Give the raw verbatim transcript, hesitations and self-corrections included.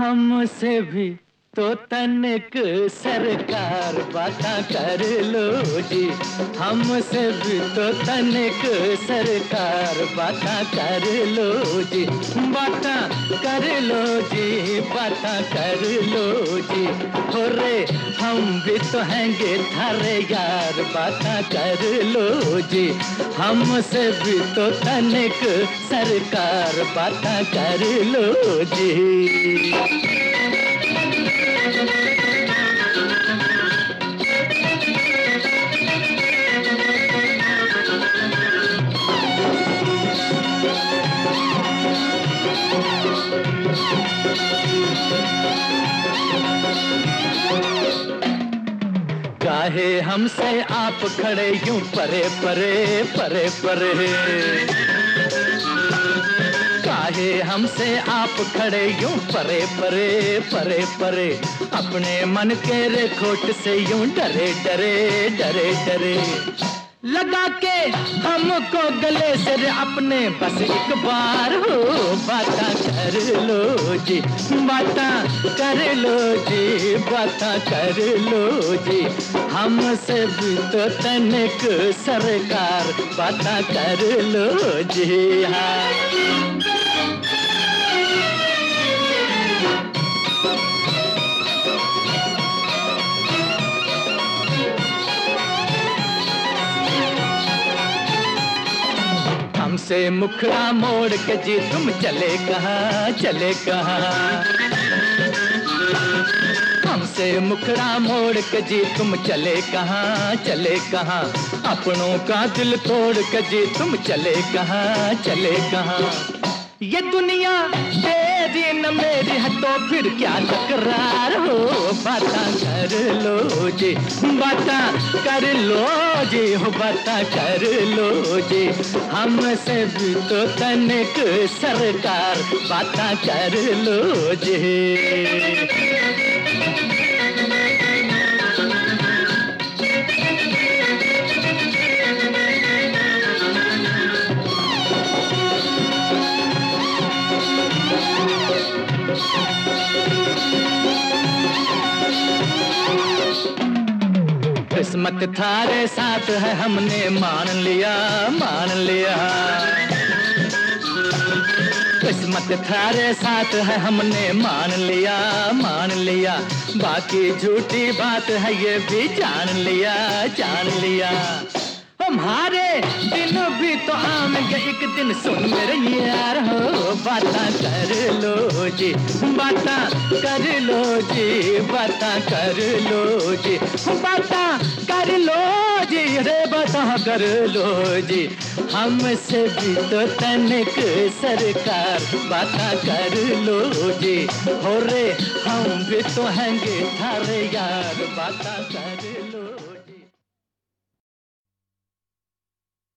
हमसे भी तो तनिक सरकार बातां कर लो जी, हमसे भी तो तनिक सरकार बातां कर लो जी, बातां कर लो जी, बातां कर लो जी। हो रे हम भी तो हैंगे थारे यार, बातां कर लो जी, हमसे भी तो तनिक सरकार बातां कर लो जी। काहे हमसे आप खड़े यूं परे परे परे परे, काहे हमसे आप खड़े यूं परे परे परे परे, अपने मन के रेखोट से यूं डरे डरे डरे डरे, लगा के हमको गले से अपने बस एक बार हो बातां कर लो जी, बातां कर लो जी, बातां कर लो जी। हमसे भी तो तनिक सरकार बातां कर लो जी। हाँ हमसे मुखड़ा मोड़ के जी तुम चले कहाँ चले कहाँ, हमसे मुखड़ा मोड़ के जी तुम चले कहाँ चले कहाँ, अपनों का दिल तोड़ के जी तुम चले कहाँ चले कहाँ। ये दुनिया तेरी न मेरी है तो फिर क्या तकरार हो, बातां कर लो जी, बातां कर लो जी, हो बातां कर लो जी। हमसे भी तो तनिक सरकार बातां कर लो जी। किस्मत थारे साथ है हमने मान लिया मान लिया, किस्मत थारे साथ है हमने मान लिया मान लिया, बाकी झूठी बात है ये भी जान लिया जान लिया। हमारे दिन भी तो आएंगे एक दिन सुन मेरे यार हो, बातां कर लो जी, बातां कर लो जी, बातां कर लो जी, बातां कर लो जी, रे बातां कर लो जी। हमसे भी तो तनिक सरकार बातां कर लो जी, हो रे हम भी तो हैंगे थारे यार बातां कर लो।